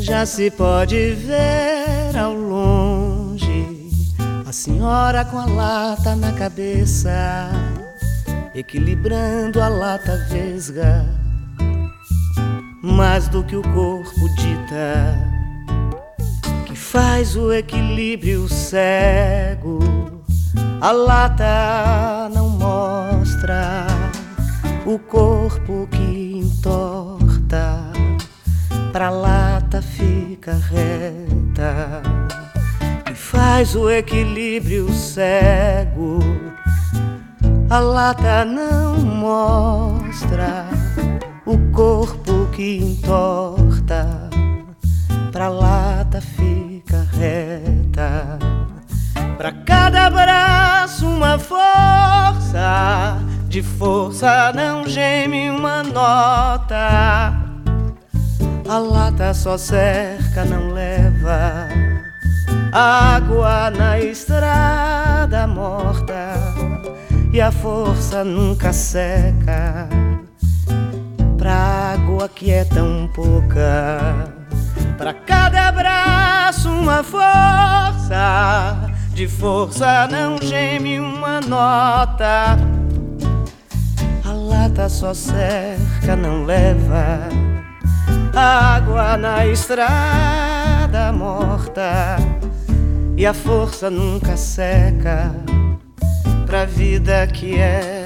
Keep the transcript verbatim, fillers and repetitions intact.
Já se pode ver ao longe a senhora com a lata na cabeça, equilibrando a lata vesga. Mais do que o corpo dita, que faz o equilíbrio cego, a lata não mostra o corpo que entorta, pra lata fica reta, que faz o equilíbrio cego, a lata não mostra o corpo que entorta, pra lata fica reta. Pra cada braço uma força, de força não geme uma nota. A lata só cerca, não leva água na estrada morta, e a força nunca seca pra água que é tão pouca. Pra cada braço uma força, de força não geme uma nota. A lata só cerca, não leva água na estrada morta, e a força nunca seca pra vida que é